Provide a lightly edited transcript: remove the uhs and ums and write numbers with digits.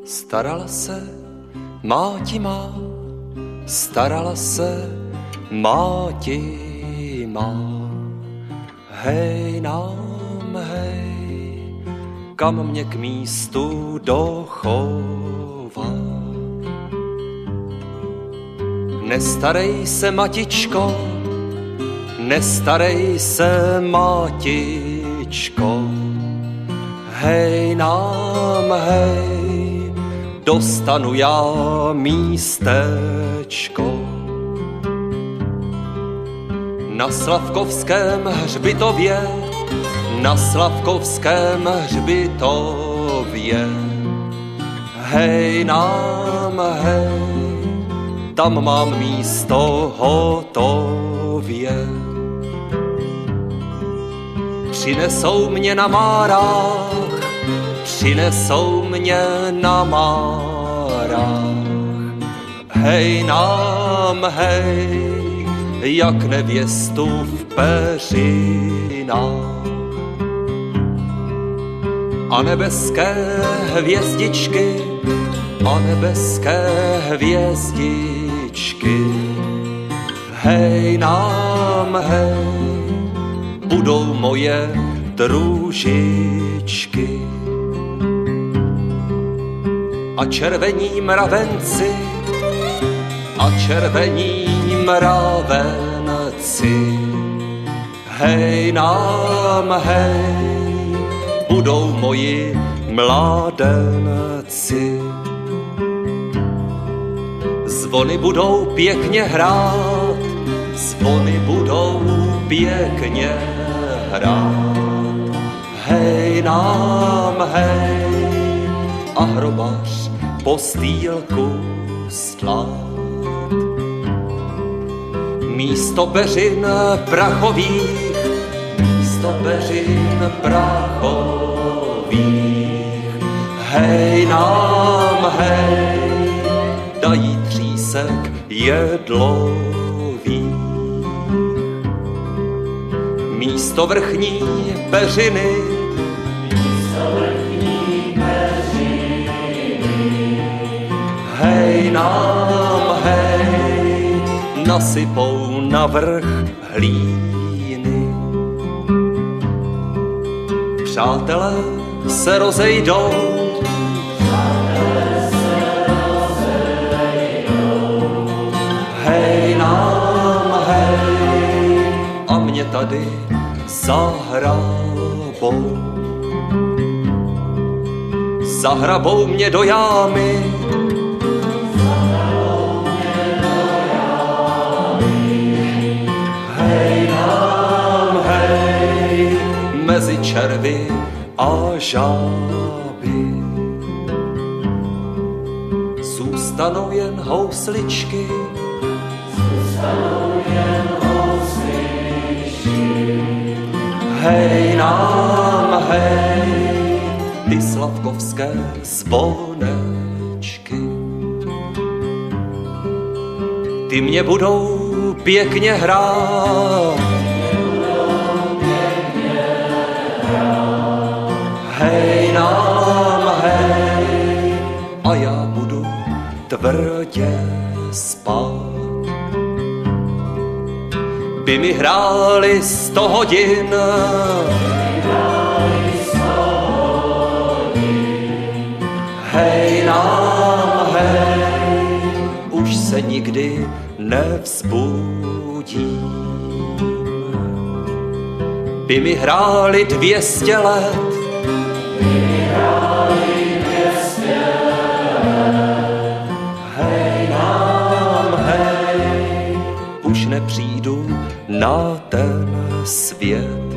Starala se máti má, starala se máti má. Hej nám, hej, kam mě k místu dochová. Nestarej se, matičko, nestarej se, matičko. Hej nám, hej, dostanu já místečko. Na Slavkovském hřbitově, na Slavkovském hřbitově. Hej nám, hej, tam mám místo hotově. Přinesou mě na márách, přinesou mě na márách. Hej nám, hej, jak nevěstu v peřinách. A nebeské hvězdičky, a nebeské hvězdičky. Hej nám, hej, budou moje družičky. A červení mravenci, a červení mravenci. Hej nám, hej, budou moji mládenci. Zvony budou pěkně hrát, zvony budou pěkně hrát. Hej nám, hej, a hrobař postýlku stlát. Místo peřin prachových, místo peřin prachových. Hej nám, hej, dají třísek jedlových. Místo vrchní peřiny, místo vrchní peřiny. Hej nám, hej, nasypou na vrch hlíny. Přátelé se rozejdou, hej nám, hej, a mě tady zahrabou. Zahrabou mě do jámy, hej nám, hej, mezi červy a žáby. Zůstanou jen housličky, zůstanou jen housličky. Hej nám, hej, ty slavkovské zvonečky. Ty mě budou pěkně hrát, hej nám, hej, a já budu tvrdě spát. By mi hráli 100 hodin, hej nám, hej, už se nikdy nevzbudím. By mi hráli 200 let, hej nám, hej, už nepřijdu na ten svět.